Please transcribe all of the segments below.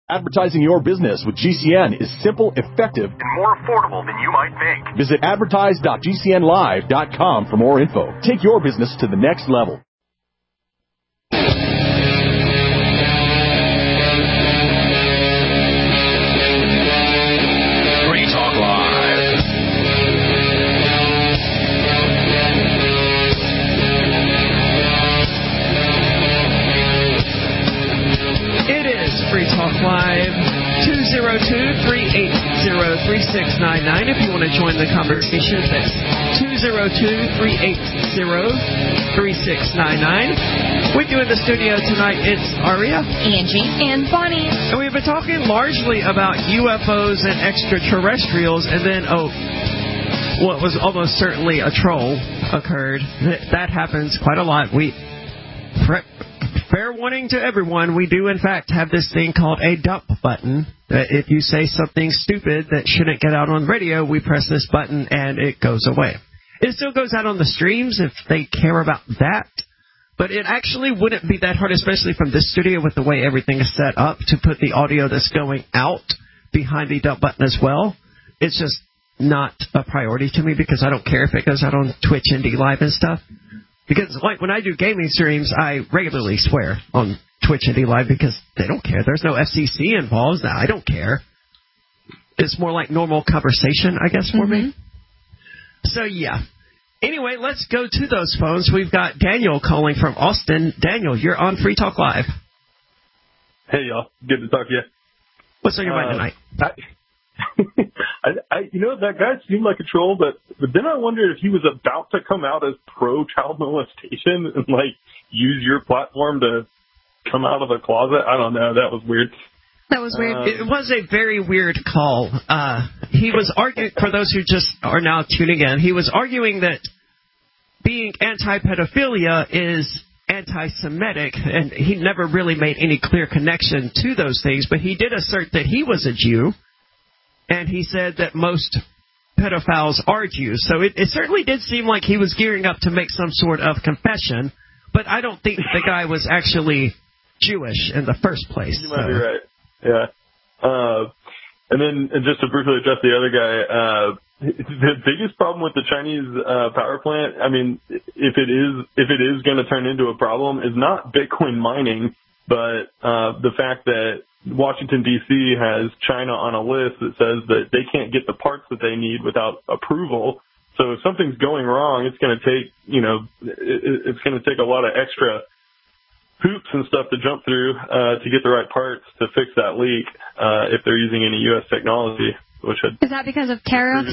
Advertising your business with GCN is simple, effective, and more affordable than you might think. Visit advertise.gcnlive.com for more info. Take your business to the next level. Free Talk Live. It is Free Talk Live, 202-380-3699. If you want to join the conversation, that's 202-380-3699. With you in the studio tonight, it's Aria, Angie, and Bonnie. And we've been talking largely about UFOs and extraterrestrials, and then, what was almost certainly a troll occurred. That happens quite a lot. Fair warning to everyone, we do in fact have this thing called a dump button. That if you say something stupid that shouldn't get out on radio, we press this button and it goes away. It still goes out on the streams if they care about that, but it actually wouldn't be that hard, especially from this studio with the way everything is set up, to put the audio that's going out behind the dump button as well. It's just not a priority to me because I don't care if it goes out on Twitch and D-Live and stuff. Because, like, when I do gaming streams, I regularly swear on Twitch and D-Live because they don't care. There's no FCC involved. Now, I don't care. It's more like normal conversation, I guess, for me. So, yeah. Anyway, let's go to those phones. We've got Daniel calling from Austin. Daniel, you're on Free Talk Live. Hey, y'all. Good to talk to you. What's on your mind tonight? That guy seemed like a troll, but then I wondered if he was about to come out as pro-child molestation and, use your platform to come out of the closet. I don't know. That was weird. That was weird. It was a very weird call. He was arguing, for those who just are now tuning in, he was arguing that being anti-pedophilia is anti-Semitic, and he never really made any clear connection to those things, but he did assert that he was a Jew. And he said that most pedophiles are Jews. So it certainly did seem like he was gearing up to make some sort of confession. But I don't think the guy was actually Jewish in the first place. You might be right. Yeah. And then just to briefly address the other guy, the biggest problem with the Chinese power plant, I mean, if it is going to turn into a problem, is not Bitcoin mining, but the fact that Washington, D.C. has China on a list that says that they can't get the parts that they need without approval. So if something's going wrong, it's going to take, it's going to take a lot of extra hoops and stuff to jump through to get the right parts to fix that leak if they're using any U.S. technology. Is that because of tariffs?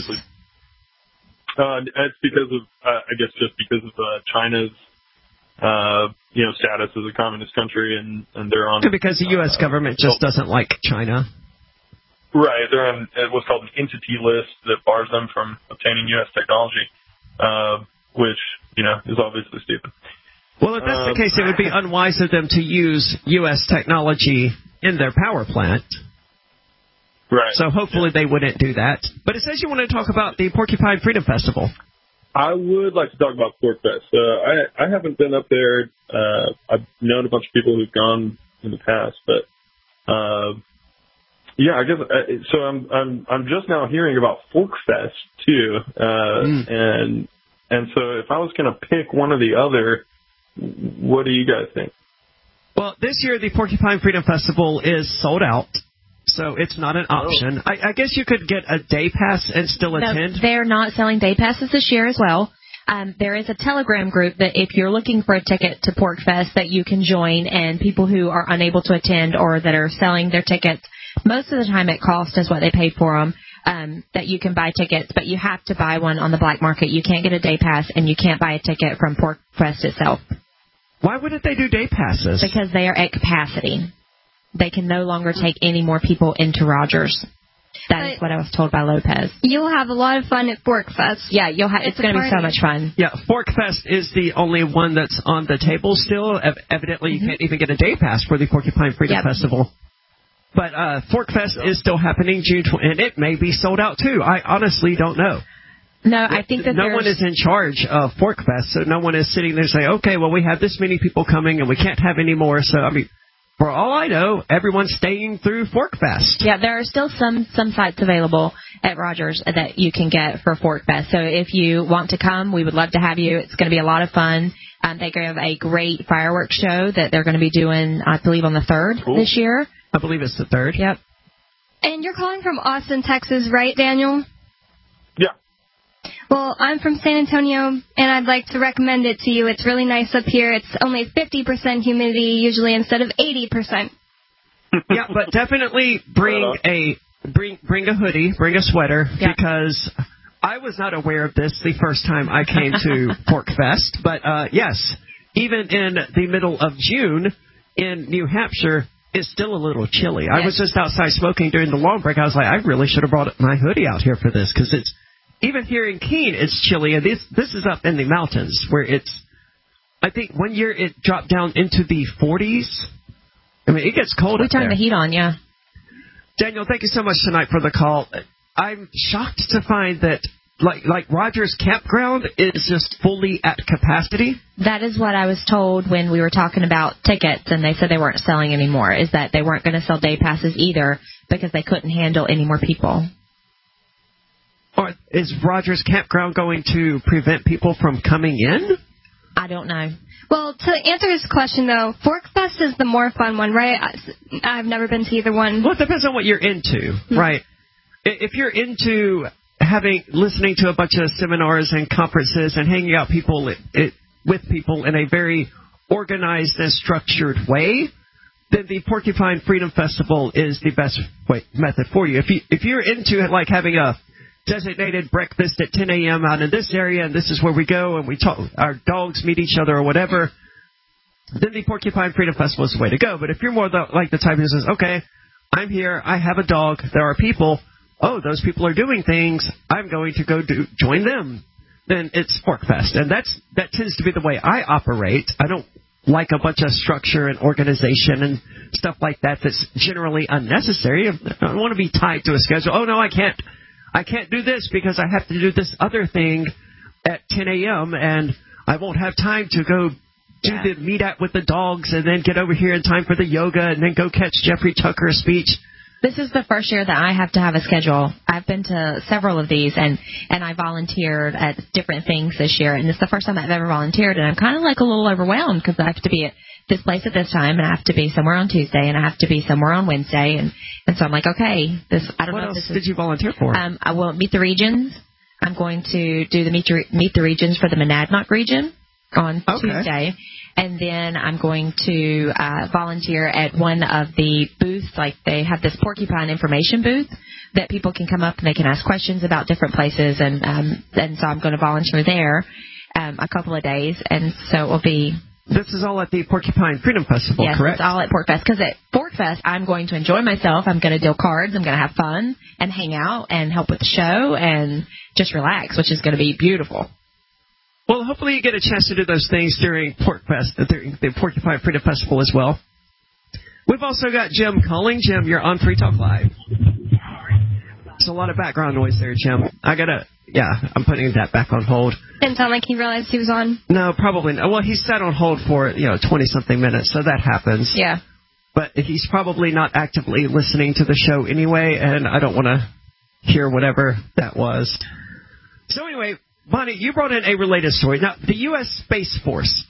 It's because of, I guess, just because of China's status as a communist country, and they're on... Because the U.S. government just doesn't like China. Right. They're on what's called an entity list that bars them from obtaining U.S. technology, which, is obviously stupid. Well, if that's the case, it would be unwise of them to use U.S. technology in their power plant. Right. So hopefully they wouldn't do that. But it says you want to talk about the Porcupine Freedom Festival. I would like to talk about PorcFest. I haven't been up there. I've known a bunch of people who've gone in the past, but I guess so. I'm just now hearing about ForkFest too, and so if I was going to pick one or the other, what do you guys think? Well, this year the Porcupine Freedom Festival is sold out. So it's not an option. I guess you could get a day pass and still attend. No, they're not selling day passes this year as well. There is a Telegram group that if you're looking for a ticket to PorcFest that you can join, and people who are unable to attend or that are selling their tickets, most of the time at cost is what they paid for them, that you can buy tickets, but you have to buy one on the black market. You can't get a day pass, and you can't buy a ticket from PorcFest itself. Why wouldn't they do day passes? Because they are at capacity. They can no longer take any more people into Rogers. That is what I was told by Lopez. You'll have a lot of fun at ForkFest. Yeah, it's going to be so much fun. Yeah, ForkFest is the only one that's on the table still. Evidently, you can't even get a day pass for the Porcupine Freedom Festival. But ForkFest is still happening June 20, and it may be sold out too. I honestly don't know. No, I think that no one is in charge of ForkFest, so no one is sitting there saying, okay, well, we have this many people coming, and we can't have any more, so, I mean, for all I know, everyone's staying through ForkFest. Yeah, there are still some sites available at Rogers that you can get for ForkFest. So if you want to come, we would love to have you. It's going to be a lot of fun. They have a great fireworks show that they're going to be doing, I believe, on the 3rd this year. I believe it's the 3rd. Yep. And you're calling from Austin, Texas, right, Daniel? Yeah. Well, I'm from San Antonio, and I'd like to recommend it to you. It's really nice up here. It's only 50% humidity usually instead of 80%. Yeah, but definitely bring a hoodie, bring a sweater, because I was not aware of this the first time I came to ForkFest. But, yes, even in the middle of June in New Hampshire, it's still a little chilly. I was just outside smoking during the long break. I was like, I really should have brought my hoodie out here for this, because it's, even here in Keene, it's chilly. And this is up in the mountains where it's, I think one year it dropped down into the 40s. I mean, it gets cold up there. We turned the heat on, yeah. Daniel, thank you so much tonight for the call. I'm shocked to find that, like Rogers Campground is just fully at capacity. That is what I was told when we were talking about tickets, and they said they weren't selling anymore, is that they weren't going to sell day passes either because they couldn't handle any more people. Or is Rogers Campground going to prevent people from coming in? I don't know. Well, to answer his question, though, ForkFest is the more fun one, right? I've never been to either one. Well, it depends on what you're into, right? If you're into listening to a bunch of seminars and conferences and hanging out with people in a very organized and structured way, then the Porcupine Freedom Festival is the best method for you. If you're into like having a designated breakfast at 10 a.m. out in this area, and this is where we go, and we talk, our dogs meet each other or whatever, then the Porcupine Freedom Festival is the way to go. But if you're more like the type who says, okay, I'm here, I have a dog, there are people, those people are doing things, I'm going to go join them, then it's ForkFest. And that tends to be the way I operate. I don't like a bunch of structure and organization and stuff like that that's generally unnecessary. I don't want to be tied to a schedule. Oh, no, I can't do this because I have to do this other thing at 10 a.m. and I won't have time to go do the meet out with the dogs and then get over here in time for the yoga and then go catch Jeffrey Tucker's speech. This is the first year that I have to have a schedule. I've been to several of these, and I volunteered at different things this year, and it's the first time I've ever volunteered, and I'm kind of like a little overwhelmed because I have to be at this place at this time, and I have to be somewhere on Tuesday, and I have to be somewhere on Wednesday, and so I'm like, okay, I don't know. What else did you volunteer for? I will meet the regions. I'm going to do the meet the regions for the Monadnock region on Tuesday, and then I'm going to volunteer at one of the booths. Like they have this Porcupine information booth that people can come up and they can ask questions about different places, and so I'm going to volunteer there a couple of days, and so it will be. This is all at the Porcupine Freedom Festival, correct? Yes, it's all at PorcFest. Because at PorcFest, I'm going to enjoy myself. I'm going to deal cards. I'm going to have fun and hang out and help with the show and just relax, which is going to be beautiful. Well, hopefully you get a chance to do those things during PorcFest, during the Porcupine Freedom Festival as well. We've also got Jim calling. Jim, you're on Free Talk Live. There's a lot of background noise there, Jim. I'm putting that back on hold. Didn't sound like he realized he was on. No, probably not. Well, he sat on hold for, 20-something minutes, so that happens. Yeah. But he's probably not actively listening to the show anyway, and I don't want to hear whatever that was. So anyway, Bonnie, you brought in a related story. Now, the U.S. Space Force,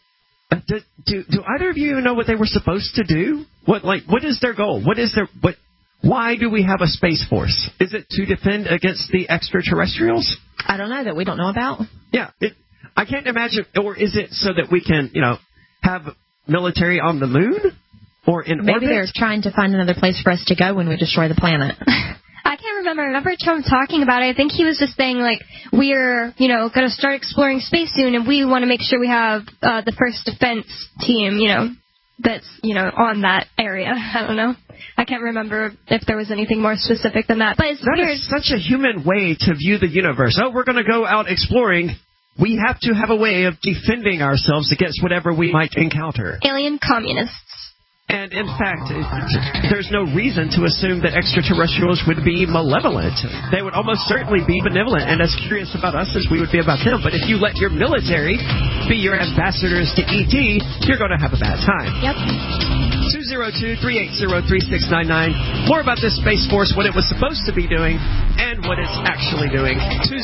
do either of you know what they were supposed to do? What is their goal? Why do we have a Space Force? Is it to defend against the extraterrestrials? I don't know, that we don't know about. Yeah, I can't imagine. Or is it so that we can, have military on the moon or in orbit? Maybe they're trying to find another place for us to go when we destroy the planet. I can't remember. I remember Trump talking about it. I think he was just saying, we're, going to start exploring space soon, and we want to make sure we have the first defense team, that's, on that area. I don't know. I can't remember if there was anything more specific than that. But it's that weird. Is such a human way to view the universe. Oh, we're going to go out exploring. We have to have a way of defending ourselves against whatever we might encounter. Alien communists. And, in fact, there's no reason to assume that extraterrestrials would be malevolent. They would almost certainly be benevolent and as curious about us as we would be about them. But if you let your military be your ambassadors to ET, you're going to have a bad time. Yep. 202-380-3699. More about this Space Force, what it was supposed to be doing, and what it's actually doing.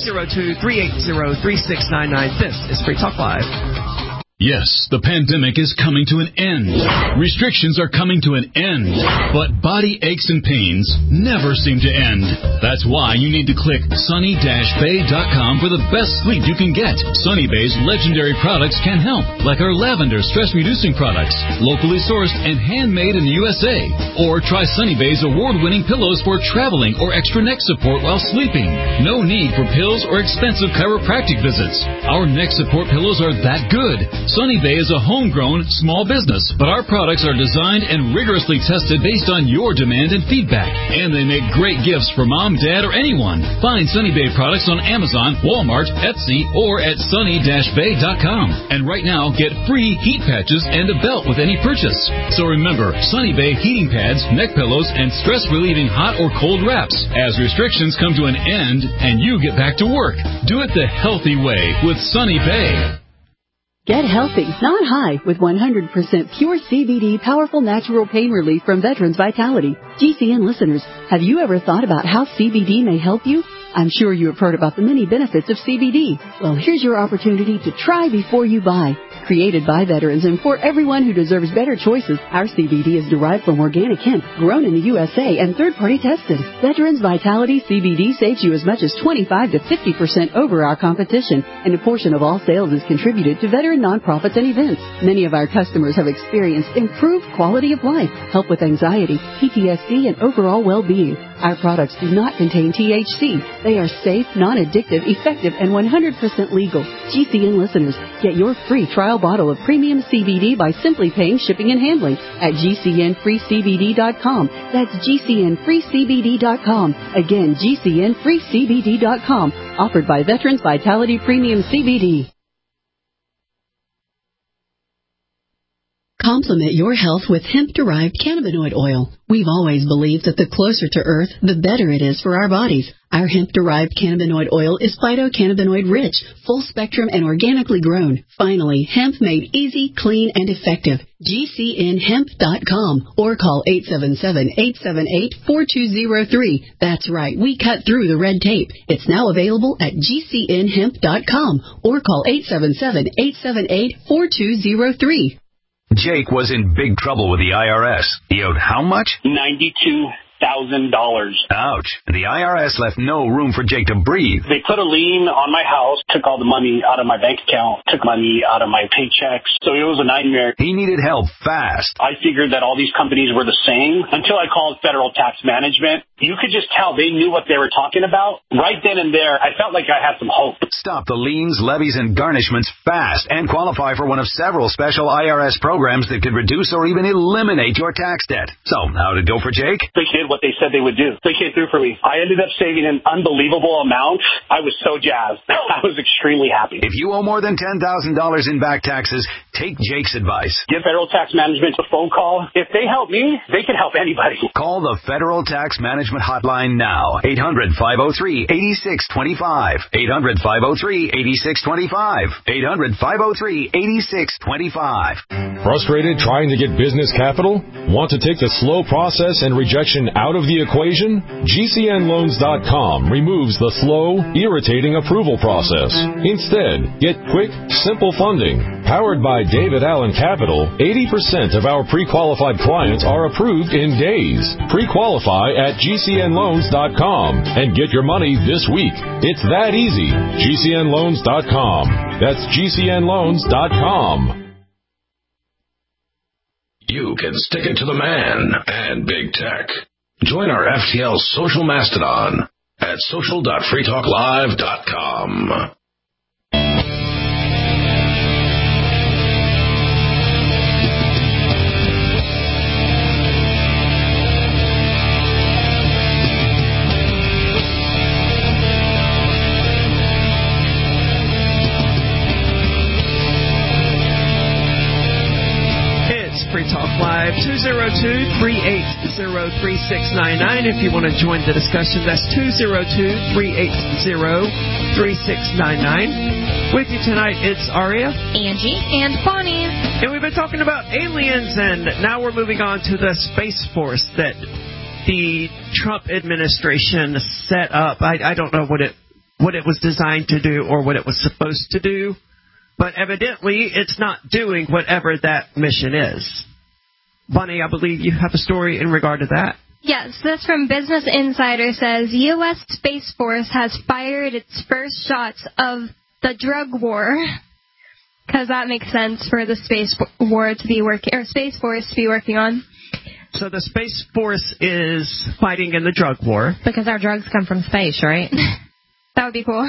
202-380-3699. This is Free Talk Live. Yes, the pandemic is coming to an end. Restrictions are coming to an end. But body aches and pains never seem to end. That's why you need to click sunny-bay.com for the best sleep you can get. Sunny Bay's legendary products can help, like our lavender stress-reducing products, locally sourced and handmade in the USA. Or try Sunny Bay's award-winning pillows for traveling or extra neck support while sleeping. No need for pills or expensive chiropractic visits. Our neck support pillows are that good. Sunny Bay is a homegrown, small business, but our products are designed and rigorously tested based on your demand and feedback. And they make great gifts for mom, dad, or anyone. Find Sunny Bay products on Amazon, Walmart, Etsy, or at sunny-bay.com. And right now, get free heat patches and a belt with any purchase. So remember, Sunny Bay heating pads, neck pillows, and stress-relieving hot or cold wraps. As restrictions come to an end and you get back to work, do it the healthy way with Sunny Bay. Get healthy, not high, with 100% pure CBD powerful natural pain relief from Veterans Vitality. GCN listeners, have you ever thought about how CBD may help you? I'm sure you have heard about the many benefits of CBD. Well, here's your opportunity to try before you buy. Created by veterans and for everyone who deserves better choices, our CBD is derived from organic hemp, grown in the USA and third-party tested. Veterans Vitality CBD saves you as much as 25 to 50% over our competition, and a portion of all sales is contributed to veteran nonprofits and events. Many of our customers have experienced improved quality of life, help with anxiety, PTSD, and overall well-being. Our products do not contain THC. They are safe, non-addictive, effective, and 100% legal. GCN listeners, get your free trial bottle of premium CBD by simply paying shipping and handling at GCNFreeCBD.com. That's GCNFreeCBD.com. Again, GCNFreeCBD.com. Offered by Veterans Vitality Premium CBD. Complement your health with hemp-derived cannabinoid oil. We've always believed that the closer to Earth, the better it is for our bodies. Our hemp-derived cannabinoid oil is phytocannabinoid-rich, full-spectrum, and organically grown. Finally, hemp made easy, clean, and effective. GCNHemp.com or call 877-878-4203. That's right, we cut through the red tape. It's now available at GCNHemp.com or call 877-878-4203. Jake was in big trouble with the IRS. He owed how much? $92,000. Ouch. The IRS left no room for Jake to breathe. They put a lien on my house, took all the money out of my bank account, took money out of my paychecks. So it was a nightmare. He needed help fast. I figured that all these companies were the same until I called Federal Tax Management. You could just tell they knew what they were talking about. Right then and there, I felt like I had some hope. Stop the liens, levies, and garnishments fast and qualify for one of several special IRS programs that could reduce or even eliminate your tax debt. So, how did it go for Jake? They did what they said they would do. They came through for me. I ended up saving an unbelievable amount. I was so jazzed. I was extremely happy. If you owe more than $10,000 in back taxes, take Jake's advice. Give Federal Tax Management a phone call. If they help me, they can help anybody. Call the Federal Tax Management hotline now. 800-503-8625. 800-503-8625. 800-503-8625. Frustrated trying to get business capital? Want to take the slow process and rejection out of the equation? GCNLoans.com removes the slow, irritating approval process. Instead, get quick, simple funding. Powered by David Allen Capital, 80% of our pre-qualified clients are approved in days. Pre-qualify at GCNLoans.com and get your money this week. It's that easy. GCNLoans.com. That's GCNLoans.com. You can stick it to the man and big tech. Join our FTL social mastodon at social.freetalklive.com. Free Talk Live, 202-380-3699 if you want to join the discussion. That's 202-380-3699. With you tonight, it's Aria, Angie, and Bonnie. And we've been talking about aliens, and now we're moving on to the Space Force that the Trump administration set up. I don't know what it was designed to do or what it was supposed to do, but evidently it's not doing whatever that mission is. Bonnie, I believe you have a story in regard to that. Yes, this from Business Insider says, U.S. Space Force has fired its first shots of the drug war. Because that makes sense for the Space War to be working, or Space Force to be working on. So the Space Force is fighting in the drug war. Because our drugs come from space, right? That would be cool.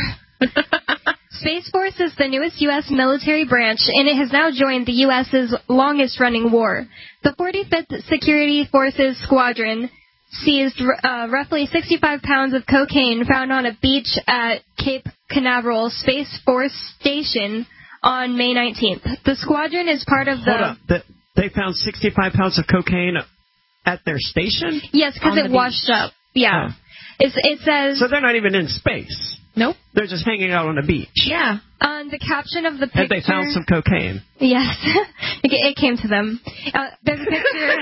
Space Force is the newest U.S. military branch, and it has now joined the U.S.'s longest-running war. The 45th Security Forces Squadron seized roughly 65 pounds of cocaine found on a beach at Cape Canaveral Space Force Station on May 19th. The squadron is part of the... Hold up. They found 65 pounds of cocaine at their station? Yes, because it washed up. Yeah. Oh. It says... So they're not even in space? Nope. They're just hanging out on a beach? Yeah. On the caption of the picture... And they found some cocaine? Yes. It came to them. There's a picture...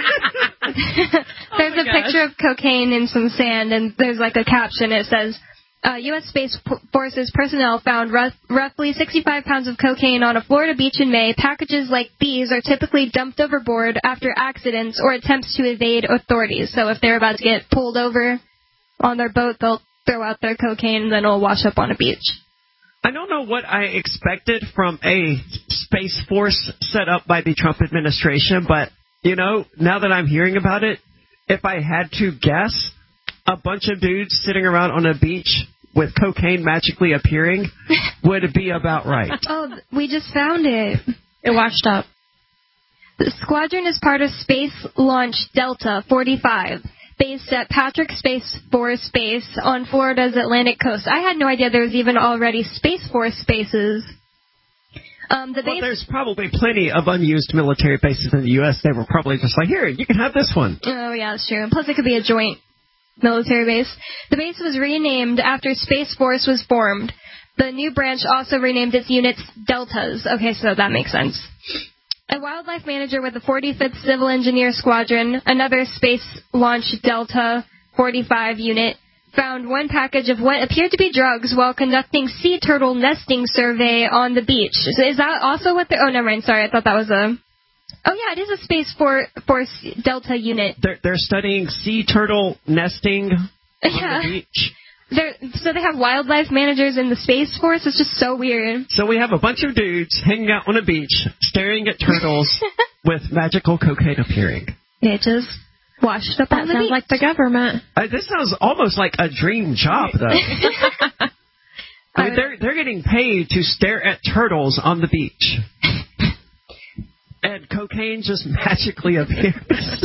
there's a picture of cocaine in some sand, and there's like a caption. It says... U.S. Space Forces personnel found roughly 65 pounds of cocaine on a Florida beach in May. Packages like these are typically dumped overboard after accidents or attempts to evade authorities. So if they're about to get pulled over on their boat, they'll throw out their cocaine and then it'll wash up on a beach. I don't know what I expected from a Space Force set up by the Trump administration, but, you know, now that I'm hearing about it, if I had to guess, a bunch of dudes sitting around on a beach with cocaine magically appearing would be about right. Oh, we just found it. It washed up. The squadron is part of Space Launch Delta 45, based at Patrick Space Force Base on Florida's Atlantic coast. I had no idea there was even already Space Force bases. There's probably plenty of unused military bases in the U.S. They were probably just like, here, you can have this one. Oh, yeah, that's true. Plus, it could be a joint military base. The base was renamed after Space Force was formed. The new branch also renamed its units Deltas. Okay, so that makes sense. A wildlife manager with the 45th Civil Engineer Squadron, another Space Launch Delta 45 unit, found one package of what appeared to be drugs while conducting sea turtle nesting survey on the beach. So is that also what oh, never mind. Sorry, I thought that was a... Oh, yeah, it is a Space Force Delta unit. They're studying sea turtle nesting on the beach. So they have wildlife managers in the Space Force? It's just so weird. So we have a bunch of dudes hanging out on a beach, staring at turtles with magical cocaine appearing. It just washed up on the beach. That sounds like the government. This sounds almost like a dream job, though. I mean, they're getting paid to stare at turtles on the beach. And cocaine just magically appears.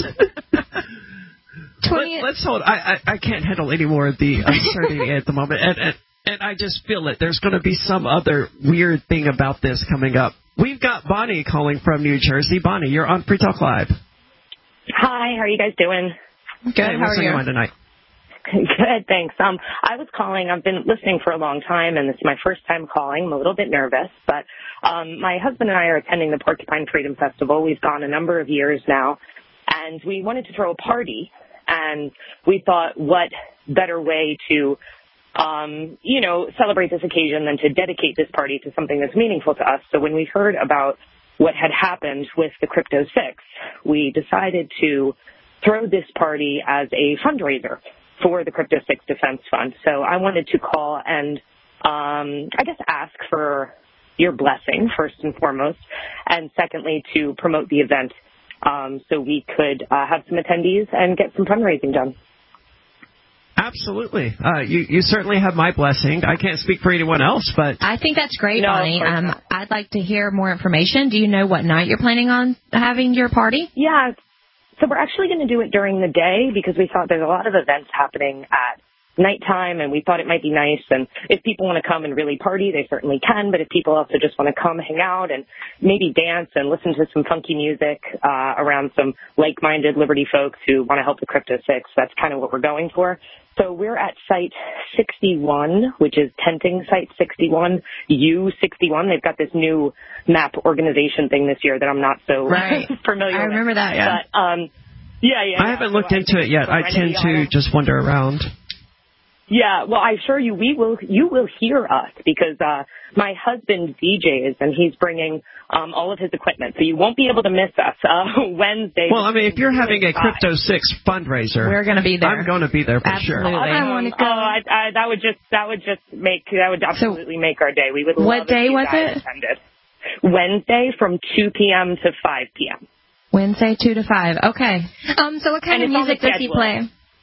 Let's hold. I can't handle any more of the uncertainty at the moment. And I just feel it. There's going to be some other weird thing about this coming up. We've got Bonnie calling from New Jersey. Bonnie, you're on Free Talk Live. Hi, how are you guys doing? Good. Hey, how are you? On tonight? Good, thanks. I was calling. I've been listening for a long time, and this is my first time calling. I'm a little bit nervous, but my husband and I are attending the Porcupine Freedom Festival. We've gone a number of years now, and we wanted to throw a party, and we thought, what better way to, celebrate this occasion than to dedicate this party to something that's meaningful to us. So when we heard about what had happened with the Crypto 6, we decided to throw this party as a fundraiser for the Crypto 6 Defense Fund. So I wanted to call and, ask for your blessing, first and foremost, and secondly, to promote the event so we could have some attendees and get some fundraising done. Absolutely. You certainly have my blessing. I can't speak for anyone else, but... I think that's great, Bonnie. I'd like to hear more information. Do you know what night you're planning on having your party? Yeah. So we're actually going to do it during the day because we thought there's a lot of events happening at nighttime, and we thought it might be nice. And if people want to come and really party, they certainly can. But if people also just want to come hang out and maybe dance and listen to some funky music around some like-minded Liberty folks who want to help the Crypto 6, that's kind of what we're going for. So we're at Site 61, which is Tenting Site 61, U61. They've got this new map organization thing this year that I'm not so familiar with. I remember that, yeah. But, yeah. I haven't looked into it yet. I tend to just wander around. Yeah, well, I assure you, you will hear us because my husband DJs and he's bringing all of his equipment, so you won't be able to miss us Wednesday. Well, I mean, if you're having a Crypto 6 fundraiser, we're going to be there. I'm going to be there for sure. I want to go. That would absolutely make our day. We would. What day was it? Attended. Wednesday from 2 p.m. to 5 p.m. Wednesday 2 to 5. Okay. So what kind of music does he play?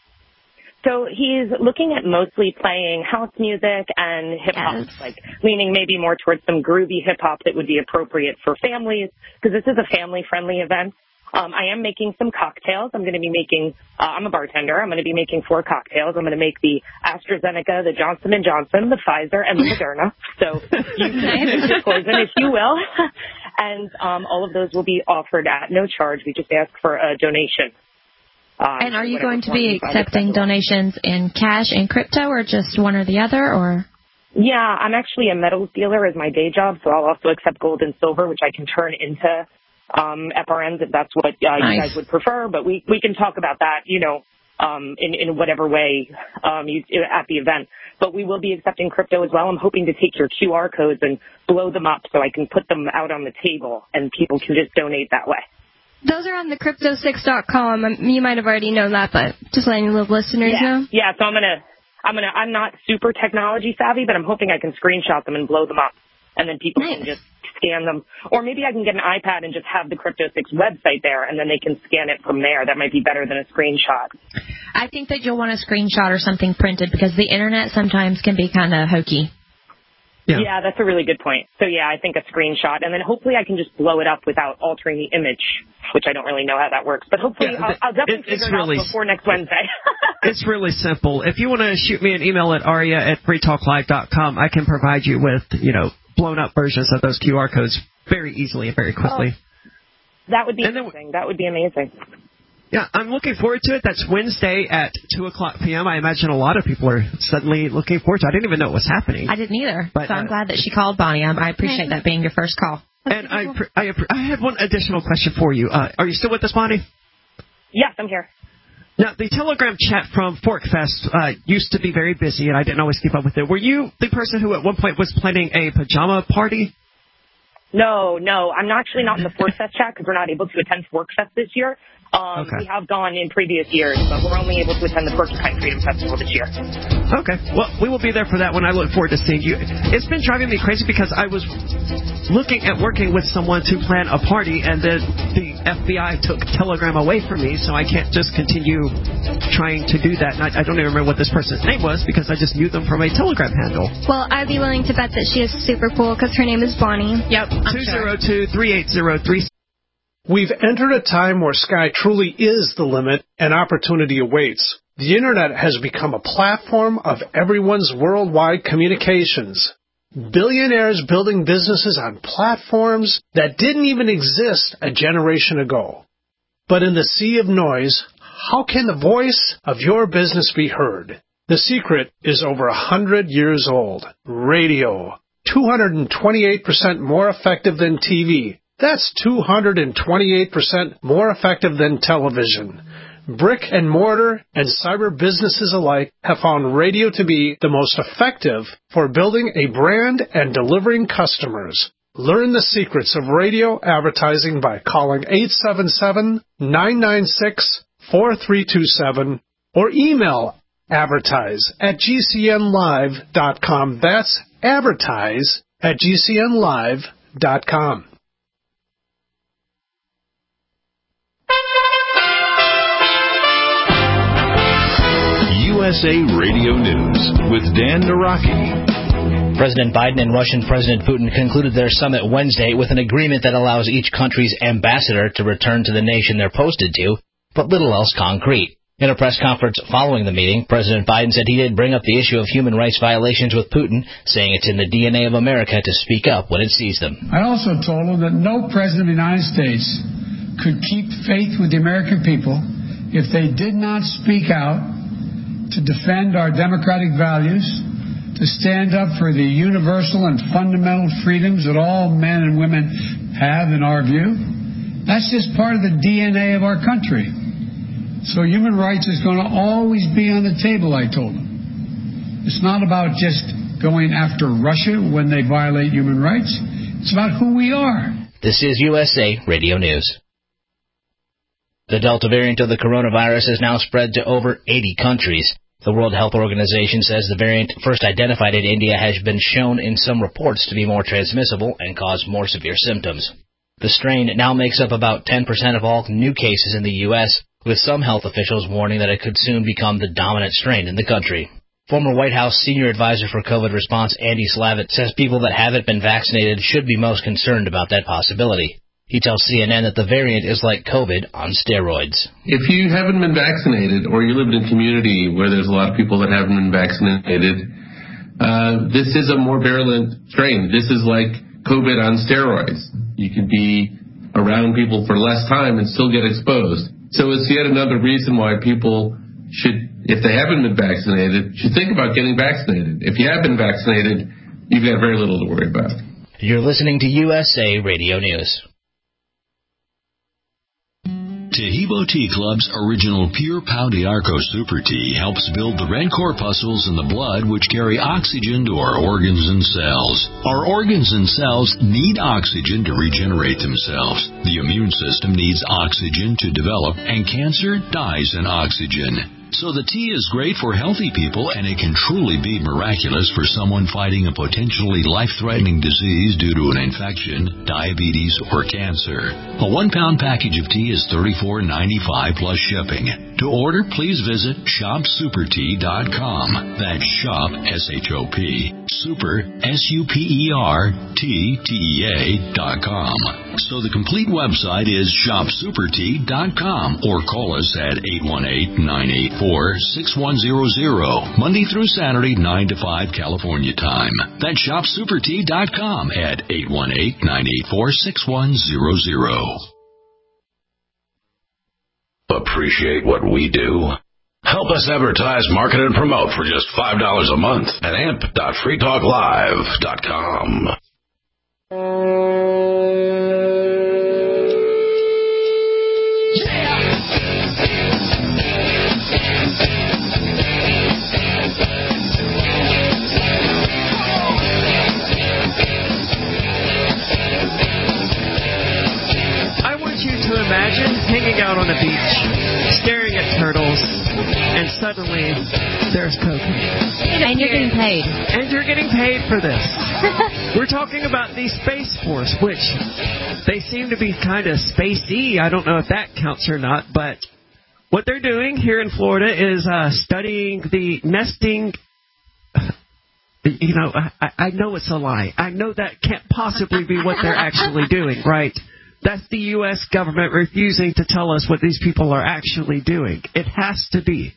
So he's looking at mostly playing house music and hip-hop, like leaning maybe more towards some groovy hip-hop that would be appropriate for families, because this is a family-friendly event. I am making some cocktails. I'm going to be making, I'm a bartender. I'm going to be making 4 cocktails. I'm going to make the AstraZeneca, the Johnson & Johnson, the Pfizer, and the Moderna. So you can use your poison if you will. And all of those will be offered at no charge. We just ask for a donation. And are you going to be accepting donations in cash and crypto, or just one or the other, or? Yeah, I'm actually a metals dealer as my day job, so I'll also accept gold and silver, which I can turn into FRNs if that's what you guys would prefer. But we can talk about that, in whatever way at the event. But we will be accepting crypto as well. I'm hoping to take your QR codes and blow them up so I can put them out on the table and people can just donate that way. Those are on the Crypto6.com. You might have already known that, but just letting the listeners know. Yeah, so I'm not super technology savvy, but I'm hoping I can screenshot them and blow them up. And then people can just scan them. Or maybe I can get an iPad and just have the Crypto 6 website there, and then they can scan it from there. That might be better than a screenshot. I think that you'll want a screenshot or something printed, because the Internet sometimes can be kind of hokey. Yeah, that's a really good point. So, I think a screenshot, and then hopefully I can just blow it up without altering the image, which I don't really know how that works. But hopefully I'll definitely figure it out before next Wednesday. It's really simple. If you want to shoot me an email at aria@freetalklive.com, I can provide you with, blown-up versions of those QR codes very easily and very quickly. That would be amazing. That would be amazing. Yeah, I'm looking forward to it. That's Wednesday at 2 o'clock p.m. I imagine a lot of people are suddenly looking forward to it. I didn't even know it was happening. I didn't either. But, so I'm glad that she called, Bonnie. I appreciate that being your first call. And I have one additional question for you. Are you still with us, Bonnie? Yes, I'm here. Now, the Telegram chat from ForkFest used to be very busy, and I didn't always keep up with it. Were you the person who at one point was planning a pajama party? No. I'm actually not in the ForkFest chat because we're not able to attend ForkFest this year. We have gone in previous years, but we're only able to attend the Porcupine Freedom Festival this year. Okay. Well, we will be there for that one. I look forward to seeing you. It's been driving me crazy because I was looking at working with someone to plan a party, and then the FBI took Telegram away from me, so I can't just continue trying to do that. And I don't even remember what this person's name was because I just knew them from a Telegram handle. Well, I'd be willing to bet that she is super cool because her name is Bonnie. Yep. 202-380-3. We've entered a time where sky truly is the limit and opportunity awaits. The Internet has become a platform of everyone's worldwide communications. Billionaires building businesses on platforms that didn't even exist a generation ago. But in the sea of noise, how can the voice of your business be heard? The secret is over 100 years old. Radio. 228% more effective than TV. That's 228% more effective than television. Brick and mortar and cyber businesses alike have found radio to be the most effective for building a brand and delivering customers. Learn the secrets of radio advertising by calling 877-996-4327 or email advertise@gcnlive.com. That's advertise@gcnlive.com. USA Radio News with Dan Naraki. President Biden and Russian President Putin concluded their summit Wednesday with an agreement that allows each country's ambassador to return to the nation they're posted to, but little else concrete. In a press conference following the meeting, President Biden said he did bring up the issue of human rights violations with Putin, saying it's in the DNA of America to speak up when it sees them. I also told him that no president of the United States could keep faith with the American people if they did not speak out to defend our democratic values, to stand up for the universal and fundamental freedoms that all men and women have, in our view. That's just part of the DNA of our country. So human rights is going to always be on the table, I told him. It's not about just going after Russia when they violate human rights. It's about who we are. This is USA Radio News. The Delta variant of the coronavirus has now spread to over 80 countries. The World Health Organization says the variant first identified in India has been shown in some reports to be more transmissible and cause more severe symptoms. The strain now makes up about 10% of all new cases in the U.S., with some health officials warning that it could soon become the dominant strain in the country. Former White House senior advisor for COVID response Andy Slavitt says people that haven't been vaccinated should be most concerned about that possibility. He tells CNN that the variant is like COVID on steroids. If you haven't been vaccinated or you lived in a community where there's a lot of people that haven't been vaccinated, this is a more virulent strain. This is like COVID on steroids. You can be around people for less time and still get exposed. So it's yet another reason why people should, if they haven't been vaccinated, should think about getting vaccinated. If you have been vaccinated, you've got very little to worry about. You're listening to USA Radio News. Tahibo Tea Club's original Pure Pau d'Arco Super Tea helps build the red corpuscles in the blood which carry oxygen to our organs and cells. Our organs and cells need oxygen to regenerate themselves. The immune system needs oxygen to develop, and cancer dies in oxygen. So the tea is great for healthy people, and it can truly be miraculous for someone fighting a potentially life-threatening disease due to an infection, diabetes, or cancer. A 1-pound package of tea is $34.95 plus shipping. To order, please visit shopsupertea.com. That's shop, S-H-O-P, super, SUPERTEA.com. So the complete website is shopsupertea.com, or call us at 818-984-6100, Monday through Saturday, 9 to 5 California time. That's shopsupertea.com at 818-984-6100. Appreciate what we do? Help us advertise, market, and promote for just $5 a month at amp.freetalklive.com. Imagine hanging out on a beach, staring at turtles, and suddenly there's cocaine. And you're getting paid. And you're getting paid for this. We're talking about the Space Force, which they seem to be kind of spacey. I don't know if that counts or not, but what they're doing here in Florida is studying the nesting. You know, I know it's a lie. I know that can't possibly be what they're actually doing, right? That's the U.S. government refusing to tell us what these people are actually doing. It has to be.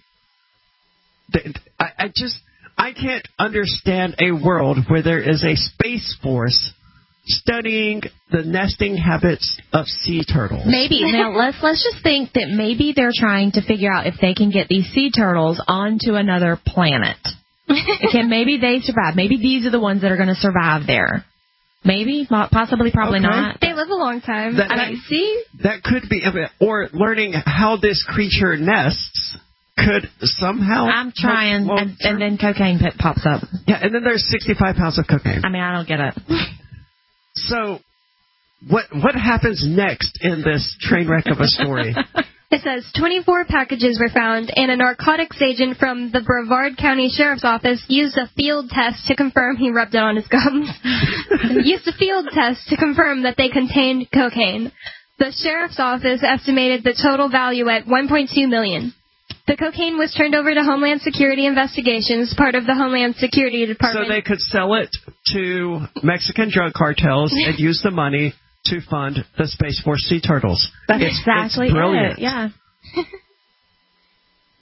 I can't understand a world where there is a Space Force studying the nesting habits of sea turtles. Maybe. Now, let's just think that maybe they're trying to figure out if they can get these sea turtles onto another planet. Maybe they survive. Maybe these are the ones that are going to survive there. Maybe, possibly, probably not. They live a long time. That could be, or learning how this creature nests could somehow. I'm trying, and then cocaine pops up. Yeah, and then there's 65 pounds of cocaine. I mean, I don't get it. So, what happens next in this train wreck of a story? It says 24 packages were found, and a narcotics agent from the Brevard County Sheriff's Office used a field test to confirm he rubbed it on his gums. Used a field test to confirm that they contained cocaine. The Sheriff's Office estimated the total value at $1.2 million. The cocaine was turned over to Homeland Security Investigations, part of the Homeland Security Department. So they could sell it to Mexican drug cartels and use the money to fund the Space Force Sea Turtles. That's exactly it's brilliant. it, yeah.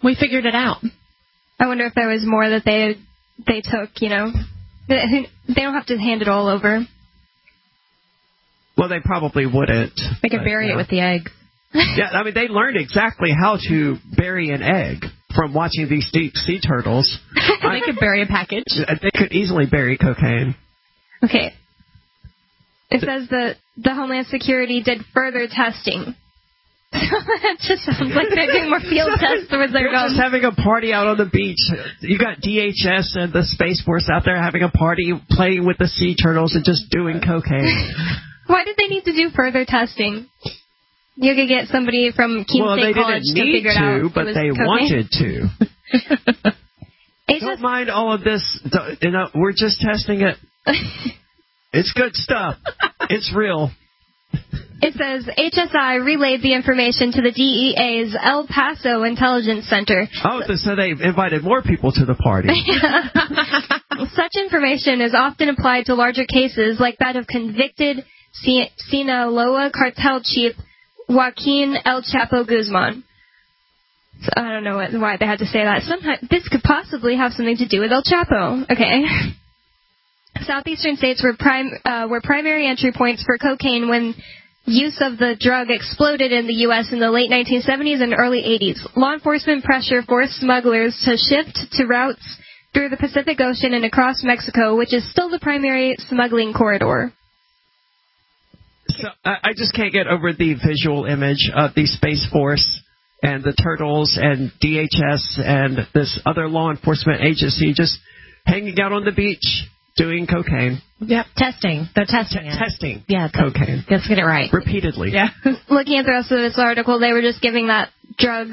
We figured it out. I wonder if there was more that they took, you know. They don't have to hand it all over. Well, they probably wouldn't. They could bury it with the egg. Yeah, I mean, they learned exactly how to bury an egg from watching these deep sea turtles. They could bury a package. They could easily bury cocaine. Okay. It says that the Homeland Security did further testing. That just sounds like they're doing more field tests with their guns. Just having a party out on the beach. You got DHS and the Space Force out there having a party, playing with the sea turtles and just doing cocaine. Why did they need to do further testing? You could get somebody from Keene State College to figure it out. Well, they didn't need to, but they wanted to. Don't mind all of this. You know, we're just testing it. It's good stuff. It's real. It says HSI relayed the information to the DEA's El Paso Intelligence Center. Oh, so they invited more people to the party. Such information is often applied to larger cases like that of convicted Sinaloa cartel chief Joaquin El Chapo Guzman. So I don't know why they had to say that. This could possibly have something to do with El Chapo. Okay. Southeastern states were primary entry points for cocaine when use of the drug exploded in the U.S. in the late 1970s and early 80s. Law enforcement pressure forced smugglers to shift to routes through the Pacific Ocean and across Mexico, which is still the primary smuggling corridor. So I just can't get over the visual image of the Space Force and the turtles and DHS and this other law enforcement agency just hanging out on the beach doing cocaine. Yep, testing. They're testing it. Testing. Yeah, cocaine. Let's get it right. Repeatedly. Yeah. Looking at the rest of this article, they were just giving that drug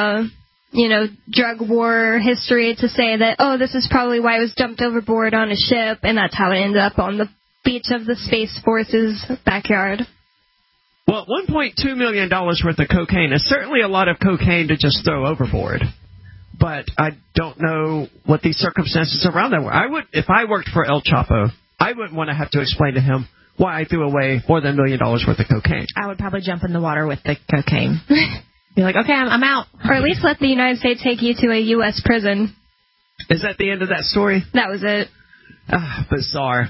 war history to say that, oh, this is probably why it was dumped overboard on a ship, and that's how it ended up on the beach of the Space Force's backyard. Well, $1.2 million worth of cocaine is certainly a lot of cocaine to just throw overboard. But I don't know what the circumstances around that were. I would, if I worked for El Chapo, I wouldn't want to have to explain to him why I threw away more than $1 million worth of cocaine. I would probably jump in the water with the cocaine. Be like, okay, I'm out. Or at least let the United States take you to a U.S. prison. Is that the end of that story? That was it. Bizarre.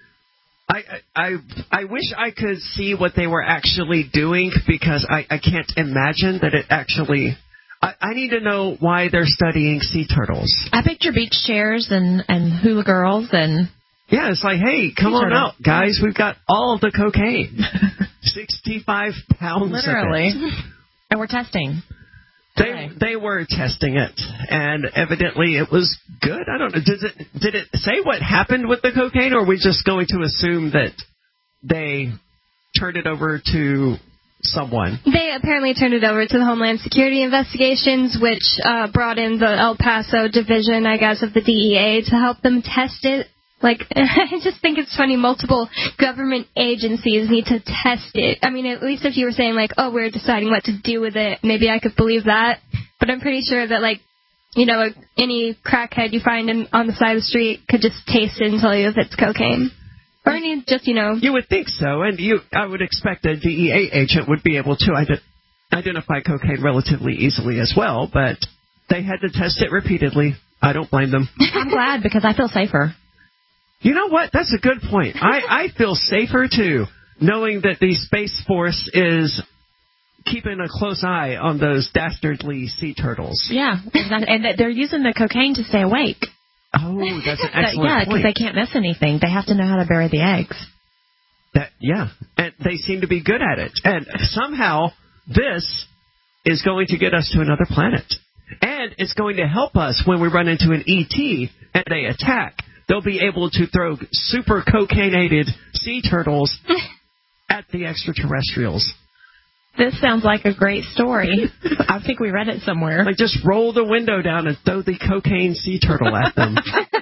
I wish I could see what they were actually doing, because I can't imagine that it actually... I need to know why they're studying sea turtles. I picture beach chairs and hula girls and... Yeah, it's like, hey, come on out, guys. We've got all of the cocaine. 65 pounds Literally. of it. And we're testing. They were testing it, and evidently it was good. I don't know. Did it say what happened with the cocaine, or are we just going to assume that they turned it over to someone? They apparently turned it over to the Homeland Security Investigations, which brought in the El Paso division, I guess, of the DEA to help them test it. Like, I just think it's funny, multiple government agencies need to test it. I mean, at least if you were saying, like, oh, we're deciding what to do with it, maybe I could believe that. But I'm pretty sure that, like, you know, any crackhead you find on the side of the street could just taste it and tell you if it's cocaine. Or any, just, you know. You would think so, and I would expect a DEA agent would be able to identify cocaine relatively easily as well, but they had to test it repeatedly. I don't blame them. I'm glad, because I feel safer. You know what? That's a good point. I feel safer, too, knowing that the Space Force is keeping a close eye on those dastardly sea turtles. Yeah, and that they're using the cocaine to stay awake. Oh, that's an excellent point. Yeah, because they can't miss anything. They have to know how to bury the eggs. And they seem to be good at it. And somehow this is going to get us to another planet. And it's going to help us when we run into an ET and they attack. They'll be able to throw super cocainated sea turtles at the extraterrestrials. This sounds like a great story. I think we read it somewhere. Like, just roll the window down and throw the cocaine sea turtle at them.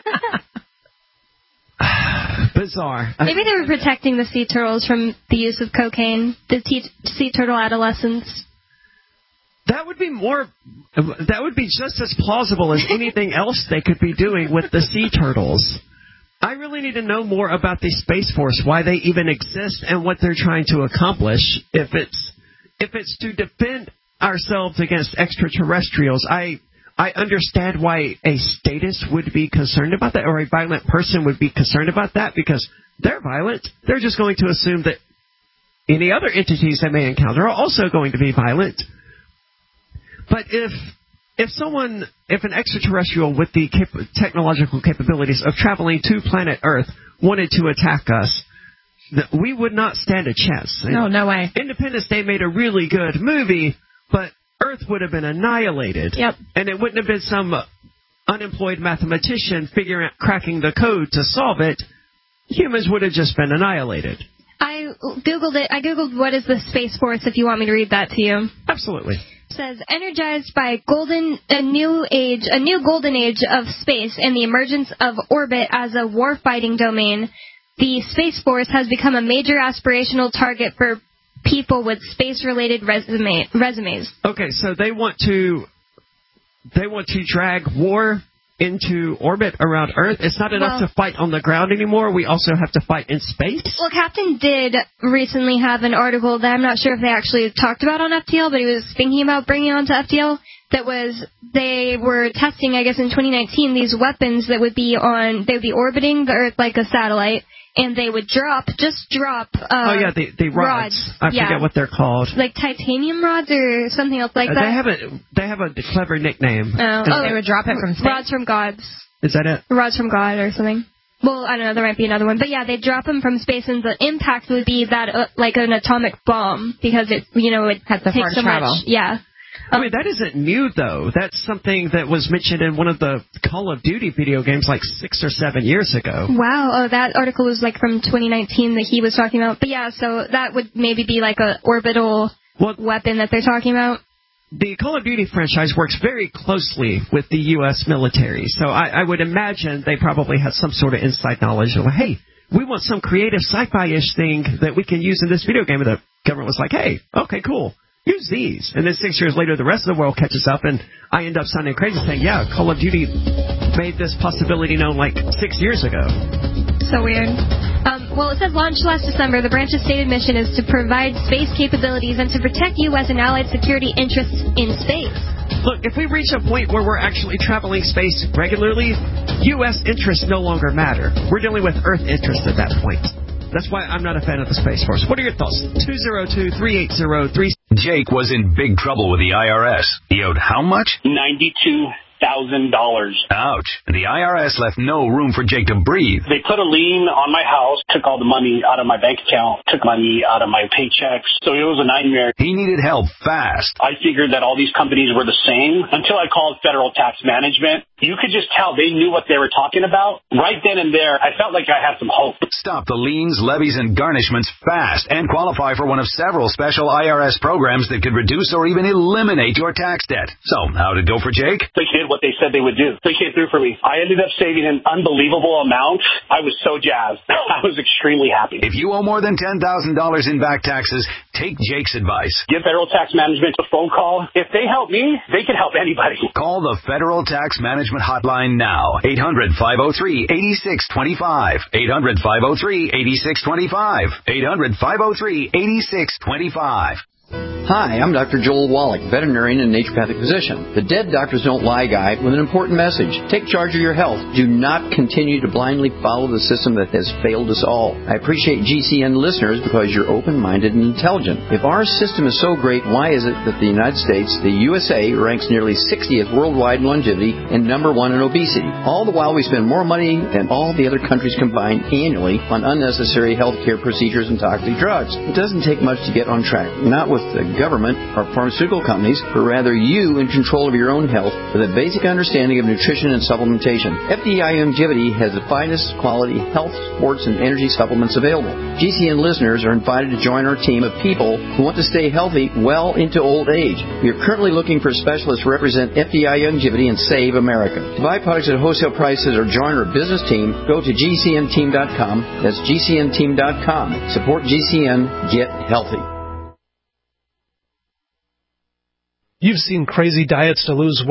Bizarre. Maybe they were protecting the sea turtles from the use of cocaine, the sea turtle adolescents. That would be just as plausible as anything else they could be doing with the sea turtles. I really need to know more about the Space Force, why they even exist, and what they're trying to accomplish. If it's to defend ourselves against extraterrestrials, I I understand why a statist would be concerned about that, or a violent person would be concerned about that, because they're violent. They're just going to assume that any other entities they may encounter are also going to be violent. But if an extraterrestrial with the technological capabilities of traveling to planet Earth wanted to attack us, we would not stand a chance. No way. Independence Day made a really good movie, but Earth would have been annihilated. Yep. And it wouldn't have been some unemployed mathematician cracking the code to solve it. Humans would have just been annihilated. I Googled it. I Googled what is the Space Force, if you want me to read that to you. Absolutely. It says, energized by a new golden age of space and the emergence of orbit as a warfighting domain, the Space Force has become a major aspirational target for people with space-related resumes. Okay, so they want to drag war into orbit around Earth. It's not enough to fight on the ground anymore. We also have to fight in space. Well, Captain did recently have an article that I'm not sure if they actually talked about on FTL, but he was thinking about bringing on to FTL. They were testing, I guess, in 2019, these weapons that would be orbiting the Earth like a satellite. And they would drop the rods. I forget what they're called. Like titanium rods or something else like that. They have a clever nickname. They would drop it from space? Rods from gods. Is that it? Rods from God or something. Well, I don't know. There might be another one. But yeah, they'd drop them from space, and the impact would be that like an atomic bomb, because it has so far to travel. Much. Yeah. I mean, that isn't new, though. That's something that was mentioned in one of the Call of Duty video games like 6 or 7 years ago. Wow. Oh, that article was like from 2019 that he was talking about. But yeah, so that would maybe be like an orbital weapon that they're talking about. The Call of Duty franchise works very closely with the U.S. military. So I would imagine they probably had some sort of inside knowledge of, hey, we want some creative sci-fi-ish thing that we can use in this video game. And the government was like, hey, okay, cool. Use these. And then 6 years later, the rest of the world catches up, and I end up sounding crazy saying, yeah, Call of Duty made this possibility known like 6 years ago. So weird. Well, it says launched last December. The branch's stated mission is to provide space capabilities and to protect U.S. and allied security interests in space. Look, if we reach a point where we're actually traveling space regularly, U.S. interests no longer matter. We're dealing with Earth interests at that point. That's why I'm not a fan of the Space Force. What are your thoughts? 202-380-3... Jake was in big trouble with the IRS. He owed how much? $92,000. Ouch. The IRS left no room for Jake to breathe. They put a lien on my house, took all the money out of my bank account, took money out of my paychecks. So it was a nightmare. He needed help fast. I figured that all these companies were the same until I called Federal Tax Management. You could just tell they knew what they were talking about. Right then and there, I felt like I had some hope. Stop the liens, levies, and garnishments fast and qualify for one of several special IRS programs that could reduce or even eliminate your tax debt. So, how did it go for Jake? They did what they said they would do. They came through for me. I ended up saving an unbelievable amount. I was so jazzed. I was extremely happy. If you owe more than $10,000 in back taxes, take Jake's advice. Give Federal Tax Management a phone call. If they help me, they can help anybody. Call the Federal Tax Management hotline now. 800-503-8625. 800-503-8625. 800-503-8625. Hi, I'm Dr. Joel Wallach, veterinarian and naturopathic physician. The Dead Doctors Don't Lie guy with an important message. Take charge of your health. Do not continue to blindly follow the system that has failed us all. I appreciate GCN listeners because you're open-minded and intelligent. If our system is so great, why is it that the United States, the USA, ranks nearly 60th worldwide in longevity and number 1 in obesity? All the while we spend more money than all the other countries combined annually on unnecessary healthcare procedures and toxic drugs. It doesn't take much to get on track. Not with the government or pharmaceutical companies, but rather you in control of your own health with a basic understanding of nutrition and supplementation. FDI Longevity has the finest quality health, sports, and energy supplements available. GCN listeners are invited to join our team of people who want to stay healthy well into old age. We are currently looking for specialists to represent FDI Longevity and Save America. To buy products at wholesale prices or join our business team, go to GCNteam.com. That's GCNteam.com. Support GCN. Get healthy. You've seen crazy diets to lose weight,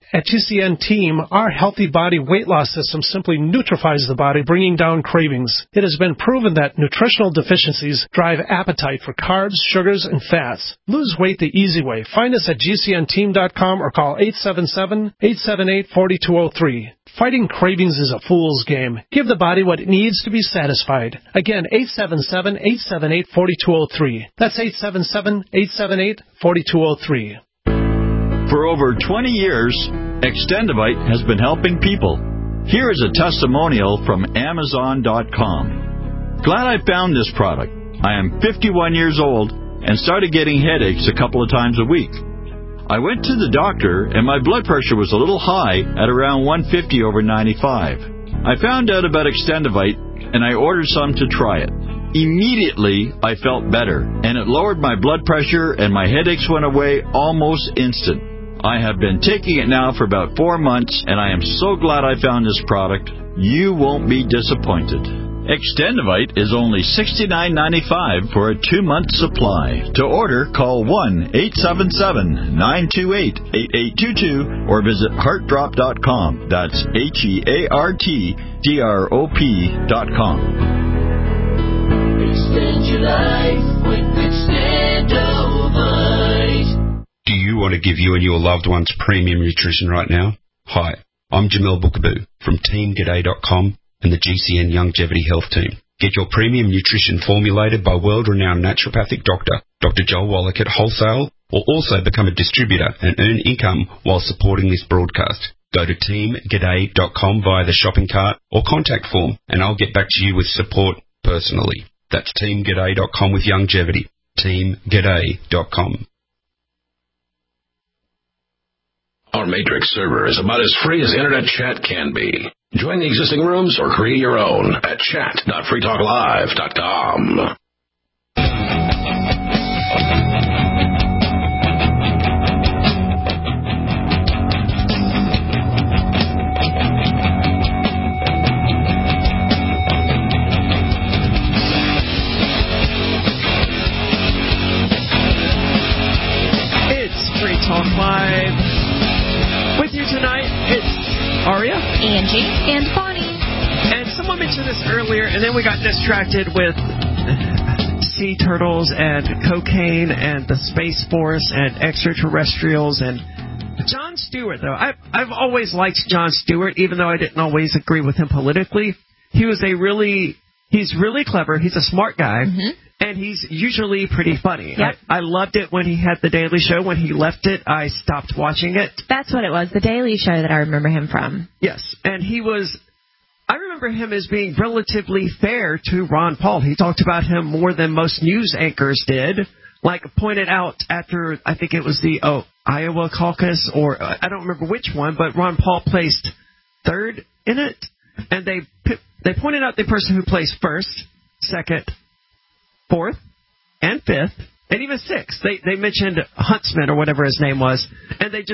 At GCN Team, our healthy body weight loss system simply neutralizes the body, bringing down cravings. It has been proven that nutritional deficiencies drive appetite for carbs, sugars, and fats. Lose weight the easy way. Find us at GCNteam.com or call 877-878-4203. Fighting cravings is a fool's game. Give the body what it needs to be satisfied. Again, 877-878-4203. That's 877-878-4203. For over 20 years, Extendivite has been helping people. Here is a testimonial from Amazon.com. Glad I found this product. I am 51 years old and started getting headaches a couple of times a week. I went to the doctor and my blood pressure was a little high at around 150 over 95. I found out about Extendivite and I ordered some to try it. Immediately, I felt better, and it lowered my blood pressure and my headaches went away almost instant. I have been taking it now for about 4 months, and I am so glad I found this product. You won't be disappointed. Extendivite is only $69.95 for a 2-month supply. To order, call 1-877-928-8822 or visit heartdrop.com. That's HEARTDROP.com. Extend your life with Extendivite. Do you want to give you and your loved ones premium nutrition right now? Hi, I'm Jamel Bookaboo from TeamGaday.com and the GCN Longevity Health Team. Get your premium nutrition formulated by world-renowned naturopathic doctor, Dr. Joel Wallach at wholesale, or also become a distributor and earn income while supporting this broadcast. Go to TeamGaday.com via the shopping cart or contact form, and I'll get back to you with support personally. That's TeamGaday.com with longevity. TeamGaday.com. Our Matrix server is about as free as internet chat can be. Join the existing rooms or create your own at chat.freetalklive.com. It's Free Talk Live. With you tonight, it's Aria, Angie, and Bonnie. And someone mentioned this earlier, and then we got distracted with sea turtles and cocaine and the Space Force and extraterrestrials and Jon Stewart. Though I've always liked Jon Stewart, even though I didn't always agree with him politically. He's really clever. He's a smart guy. Mm-hmm. And he's usually pretty funny. Yep. I loved it when he had The Daily Show. When he left it, I stopped watching it. That's what it was, The Daily Show that I remember him from. Yes, and I remember him as being relatively fair to Ron Paul. He talked about him more than most news anchors did. Like, pointed out after, I think it was the Iowa caucus, or I don't remember which one, but Ron Paul placed third in it. And they pointed out the person who placed first, second, fourth, and fifth, and even sixth. They mentioned Huntsman or whatever his name was, and it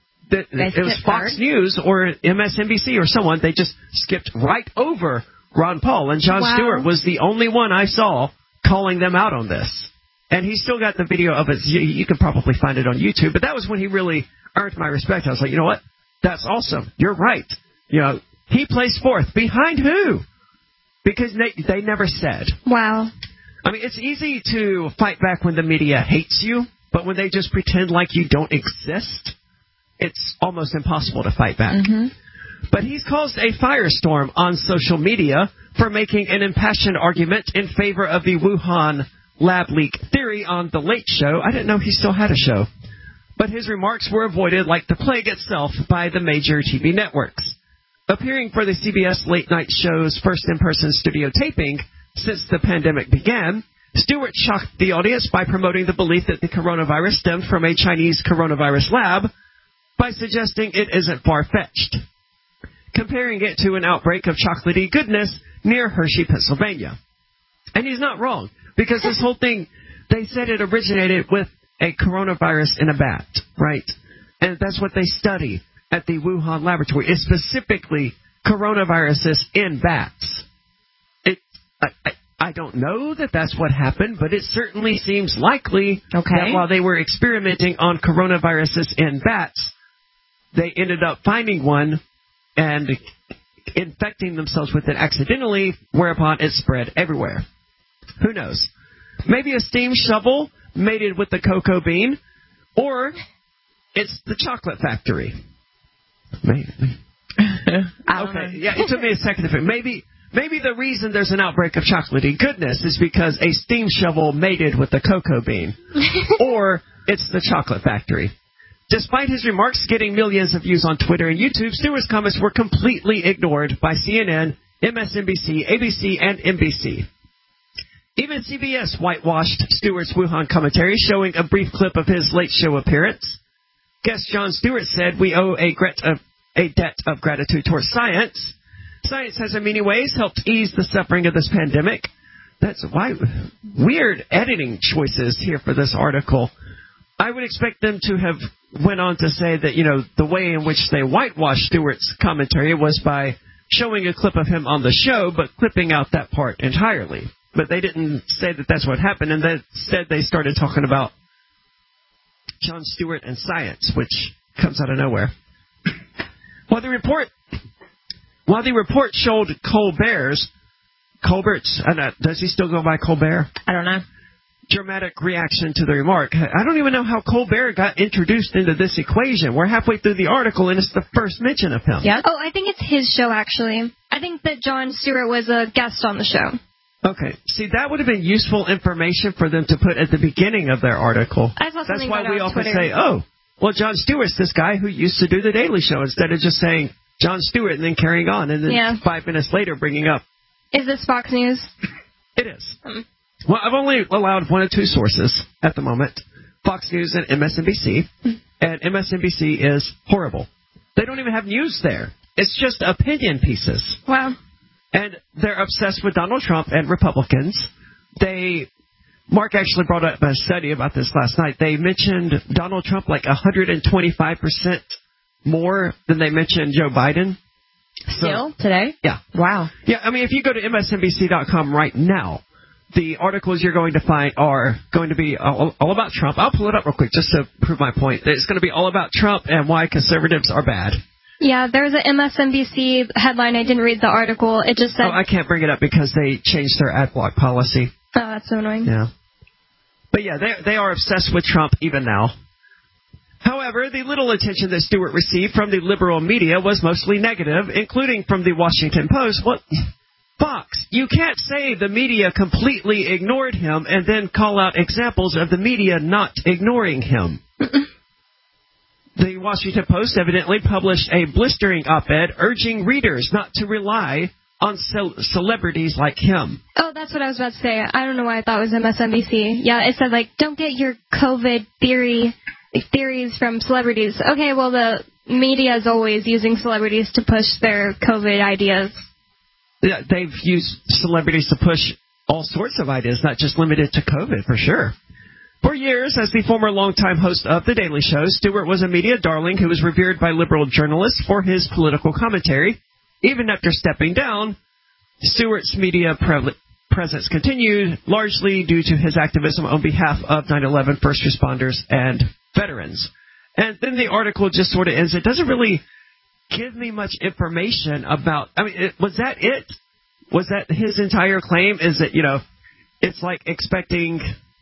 was Fox News or MSNBC or someone. They just skipped right over Ron Paul, and Jon Stewart was the only one I saw calling them out on this. And he still got the video of it. You can probably find it on YouTube, but that was when he really earned my respect. I was like, you know what? That's awesome. You're right. You know, he placed fourth. Behind who? Because they never said. Wow. I mean, it's easy to fight back when the media hates you, but when they just pretend like you don't exist, it's almost impossible to fight back. Mm-hmm. But he's caused a firestorm on social media for making an impassioned argument in favor of the Wuhan lab leak theory on The Late Show. I didn't know he still had a show. But his remarks were avoided like the plague itself by the major TV networks. Appearing for the CBS late night show's first in-person studio taping since the pandemic began, Stewart shocked the audience by promoting the belief that the coronavirus stemmed from a Chinese coronavirus lab by suggesting it isn't far-fetched, comparing it to an outbreak of chocolatey goodness near Hershey, Pennsylvania. And he's not wrong, because this whole thing, they said it originated with a coronavirus in a bat, right? And that's what they study at the Wuhan laboratory, is specifically coronaviruses in bats. I don't know that that's what happened, but it certainly seems likely that while they were experimenting on coronaviruses in bats, they ended up finding one and infecting themselves with it accidentally, whereupon it spread everywhere. Who knows? Maybe a steam shovel mated with the cocoa bean, or it's the chocolate factory. Maybe. Okay, yeah, it took me a second to think. Maybe the reason there's an outbreak of chocolatey goodness is because a steam shovel mated with the cocoa bean, or it's the chocolate factory. Despite his remarks getting millions of views on Twitter and YouTube, Stewart's comments were completely ignored by CNN, MSNBC, ABC, and NBC. Even CBS whitewashed Stewart's Wuhan commentary, showing a brief clip of his late show appearance. Guest Jon Stewart said, "We owe a debt of gratitude towards science. Science has in many ways helped ease the suffering of this pandemic." That's why weird editing choices here for this article. I would expect them to have went on to say that, the way in which they whitewashed Stewart's commentary was by showing a clip of him on the show, but clipping out that part entirely. But they didn't say that that's what happened, and instead they started talking about Jon Stewart and science, which comes out of nowhere. While the report showed Colbert's, does he still go by Colbert? I don't know. Dramatic reaction to the remark. I don't even know how Colbert got introduced into this equation. We're halfway through the article, and it's the first mention of him. Yeah. Oh, I think it's his show, actually. I think that Jon Stewart was a guest on the show. Okay. See, that would have been useful information for them to put at the beginning of their article. That's why we often say, well, Jon Stewart's this guy who used to do The Daily Show, instead of just saying Jon Stewart and then carrying on, and then 5 minutes later bringing up. Is this Fox News? It is. Well, I've only allowed one of two sources at the moment, Fox News and MSNBC, and MSNBC is horrible. They don't even have news there. It's just opinion pieces. Wow. And they're obsessed with Donald Trump and Republicans. Mark actually brought up a study about this last night. They mentioned Donald Trump like 125% more than they mentioned Joe Biden. Still? Today? Yeah. Wow. Yeah, I mean, if you go to MSNBC.com right now, the articles you're going to find are going to be all about Trump. I'll pull it up real quick just to prove my point. It's going to be all about Trump and why conservatives are bad. Yeah, there's an MSNBC headline. I didn't read the article. It just said... Oh, I can't bring it up because they changed their ad block policy. Oh, that's so annoying. Yeah. But yeah, they are obsessed with Trump even now. However, the little attention that Stewart received from the liberal media was mostly negative, including from the Washington Post. What? Fox, you can't say the media completely ignored him and then call out examples of the media not ignoring him. The Washington Post evidently published a blistering op-ed urging readers not to rely on celebrities like him. Oh, that's what I was about to say. I don't know why I thought it was MSNBC. Yeah, it said, don't get your COVID theories from celebrities. Okay, well, the media is always using celebrities to push their COVID ideas. Yeah, they've used celebrities to push all sorts of ideas, not just limited to COVID, for sure. For years, as the former longtime host of The Daily Show, Stewart was a media darling who was revered by liberal journalists for his political commentary. Even after stepping down, Stewart's media presence continued, largely due to his activism on behalf of 9/11 first responders and veterans. And then the article just sort of ends. It doesn't really give me much information about... I mean, was that it? Was that his entire claim? Is that, it's like expecting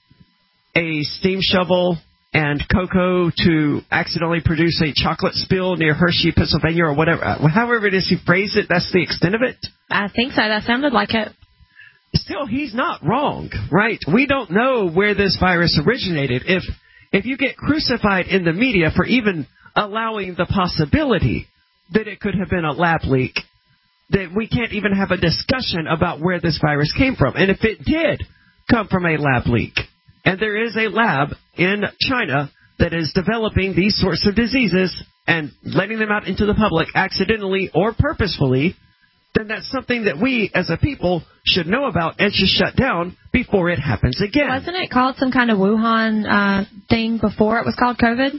a steam shovel and cocoa to accidentally produce a chocolate spill near Hershey, Pennsylvania, or whatever. However it is he phrased it, that's the extent of it? I think so. That sounded like it. Still, he's not wrong, right? We don't know where this virus originated. If you get crucified in the media for even allowing the possibility that it could have been a lab leak, then we can't even have a discussion about where this virus came from. And if it did come from a lab leak, and there is a lab in China that is developing these sorts of diseases and letting them out into the public accidentally or purposefully, then that's something that we as a people should know about and should shut down before it happens again. Wasn't it called some kind of Wuhan thing before it was called COVID?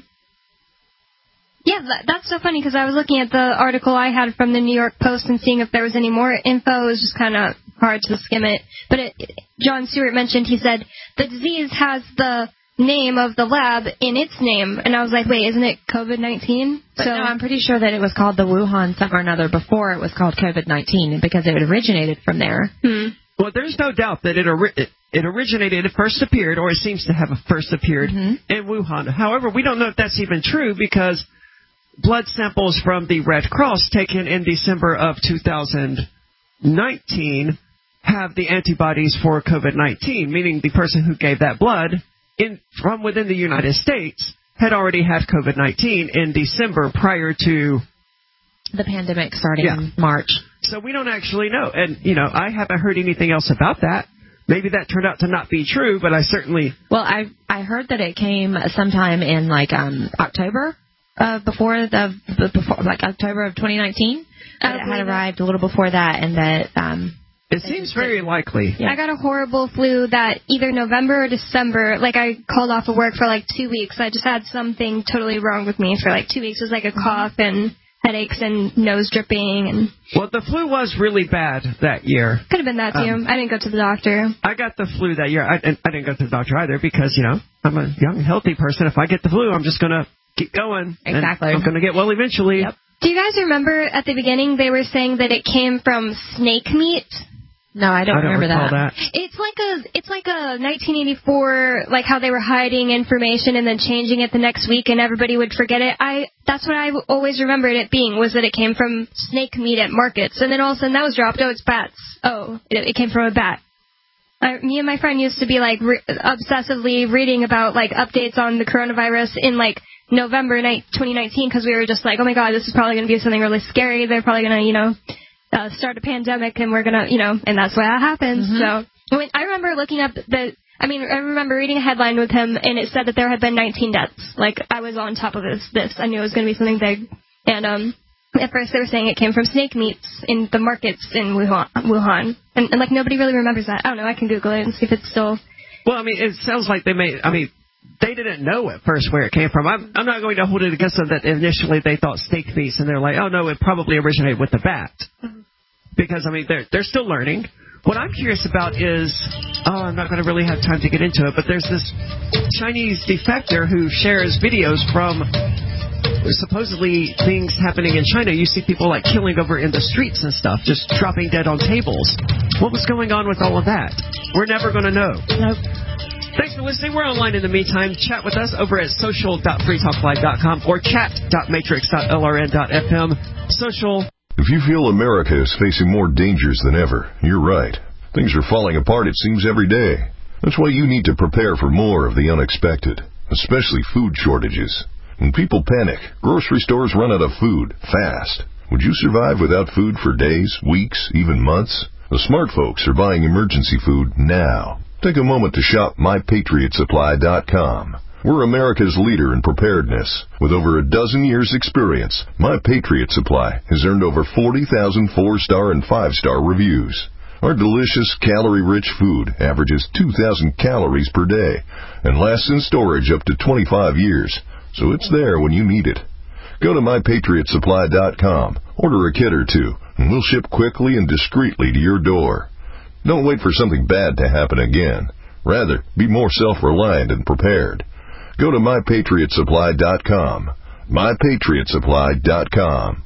Yeah, that's so funny because I was looking at the article I had from the New York Post and seeing if there was any more info. It was just kind of hard to skim it. But Jon Stewart mentioned, he said, the disease has the name of the lab in its name. And I was like, wait, isn't it COVID-19? So no, I'm pretty sure that it was called the Wuhan something or another before it was called COVID-19 because it originated from there. Well, there's no doubt that it originated, it first appeared, or it seems to have first appeared in Wuhan. However, we don't know if that's even true because blood samples from the Red Cross taken in December of 2019 have the antibodies for COVID-19, meaning the person who gave that blood from within the United States had already had COVID-19 in December prior to the pandemic starting in March. So we don't actually know. And, I haven't heard anything else about that. Maybe that turned out to not be true, but I certainly... Well, I heard that it came sometime in, October, before October of 2019. That it had arrived a little before that, and that... it seems very likely. Yeah. I got a horrible flu that either November or December, I called off of work for 2 weeks. I just had something totally wrong with me for 2 weeks. It was a cough and headaches and nose dripping. Well, the flu was really bad that year. Could have been that, too. I didn't go to the doctor. I got the flu that year. I didn't go to the doctor either because, I'm a young, healthy person. If I get the flu, I'm just going to keep going. Exactly. I'm going to get well eventually. Yep. Do you guys remember at the beginning they were saying that it came from snake meat? No, I don't remember that. It's like a 1984, how they were hiding information and then changing it the next week and everybody would forget it. That's what I always remembered it being, was that it came from snake meat at markets. And then all of a sudden that was dropped. Oh, it's bats. Oh, it came from a bat. Me and my friend used to be obsessively reading about updates on the coronavirus in November 2019 because we were just oh my God, this is probably going to be something really scary. They're probably going to, start a pandemic and we're going to, and that's what happens. So I remember looking up I remember reading a headline with him and it said that there had been 19 deaths. I was on top of this. I knew it was going to be something big. And, at first they were saying it came from snake meats in the markets in Wuhan. And nobody really remembers that. I don't know. I can Google it and see if it's still. Well, it sounds like they they didn't know at first where it came from. I'm not going to hold it against them that initially they thought snake meats and they're like, oh no, it probably originated with the bat. Because, they're still learning. What I'm curious about is, I'm not going to really have time to get into it, but there's this Chinese defector who shares videos from supposedly things happening in China. You see people killing over in the streets and stuff, just dropping dead on tables. What was going on with all of that? We're never going to know. Nope. Thanks for listening. We're online in the meantime. Chat with us over at social.freetalklive.com or chat.matrix.lrn.fm. Social. If you feel America is facing more dangers than ever, you're right. Things are falling apart, it seems, every day. That's why you need to prepare for more of the unexpected, especially food shortages. When people panic, grocery stores run out of food fast. Would you survive without food for days, weeks, even months? The smart folks are buying emergency food now. Take a moment to shop MyPatriotSupply.com. We're America's leader in preparedness. With over a dozen years' experience, My Patriot Supply has earned over 40,000 4-star and 5-star reviews. Our delicious, calorie-rich food averages 2,000 calories per day and lasts in storage up to 25 years, so it's there when you need it. Go to MyPatriotSupply.com, order a kit or two, and we'll ship quickly and discreetly to your door. Don't wait for something bad to happen again. Rather, be more self-reliant and prepared. Go to MyPatriotSupply.com. MyPatriotSupply.com.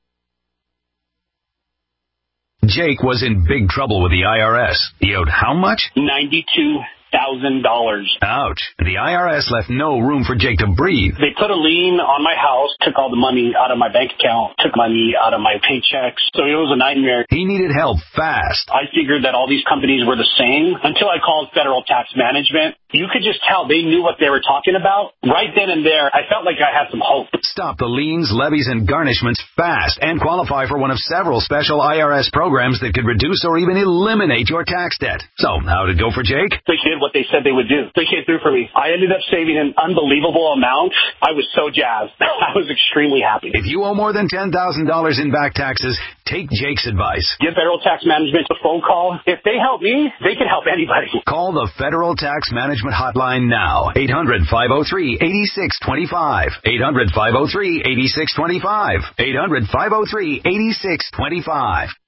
Jake was in big trouble with the IRS. He owed how much? $92,000. Ouch. The IRS left no room for Jake to breathe. They put a lien on my house, took all the money out of my bank account, took money out of my paychecks. So it was a nightmare. He needed help fast. I figured that all these companies were the same until I called Federal Tax Management. You could just tell they knew what they were talking about. Right then and there, I felt like I had some hope. Stop the liens, levies, and garnishments fast and qualify for one of several special IRS programs that could reduce or even eliminate your tax debt. So, how did it go for Jake? They did what they said they would do. They came through for me. I ended up saving an unbelievable amount. I was so jazzed. I was extremely happy. If you owe more than $10,000 in back taxes, take Jake's advice. Give Federal Tax Management a phone call. If they help me, they can help anybody. Call the Federal Tax Management hotline now. 800-503-8625. 800-503-8625. 800-503-8625.